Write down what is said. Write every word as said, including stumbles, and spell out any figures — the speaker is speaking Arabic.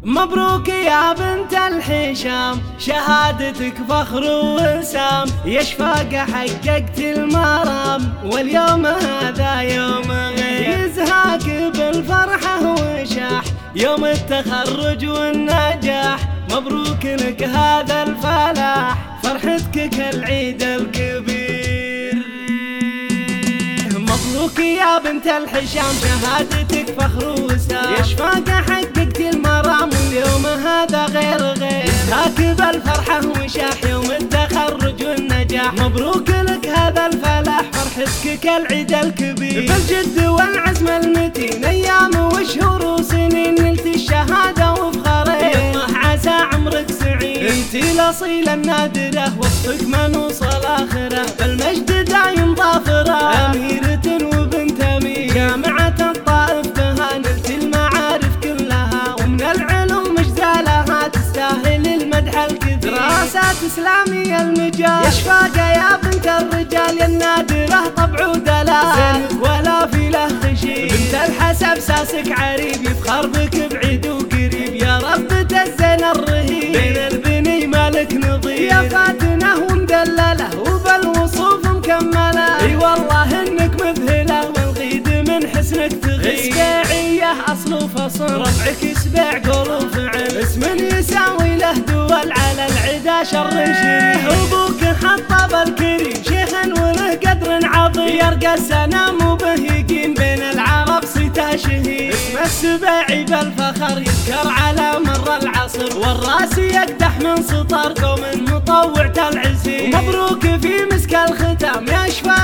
مبروك يا بنت الحشام، شهادتك فخر ووسام، يا شفاقة حققت المرام، واليوم هذا يوم غير يزهاك بالفرحة وشاح، يوم التخرج والنجاح، مبروك لك هذا الفلاح، فرحتك كالعيد الكبير. مبروك يا بنت الحشام، شهادتك فخر ووسام، يا شفاقة حققت المرام، واليوم هذا غير غير يزهاك بالفرحة وشاح، يوم التخرج والنجاح، مبروك لك هذا الفلاح، فرحتك كالعيد الكبير. بالجد والعزم المتين ايام وشهور وسنين، نلت الشهادة وفخرين، يالله عسى عمرك سعيد، انتي الاصيلة النادرة، وصفك ما نوصل اخره، بالمجد دايم ظافرة، اميرة وبنت امير، جامعة الطائف بها نلت المعارف كلها، ومن العلوم مجزالها تستاهل المدح الكثير، دراسات اسلامية المجال، يا شفاقة يا بنت الرجال، يا النادرة طبع ودلال، زينك ولا في له خشي، بنت الحسب ساسك عريب، يفخر بك بعيد وقريب، يا رب تزين الرهيب، بين البني مالك نظير، يا فاتنة ومدللة وبالوصوف مكملة، اي والله انك مذهلة، والغيد من حسنك تغير، اسباعية اصل وفصل، ربعك اسباع قول وفعل، اسم يساوي له دول على العدا شر شريح، ابوك حطب الكريم شيخ وله قدر عظيم، يرقى السنام وبه يقيم، بين العرب صيته شهير، اسم السباعي بالفخر يذكر على مر العصر، والراس يقدح من سطر قوم مطوع العزيز، ومبروك في مسك الختام يا شفاقة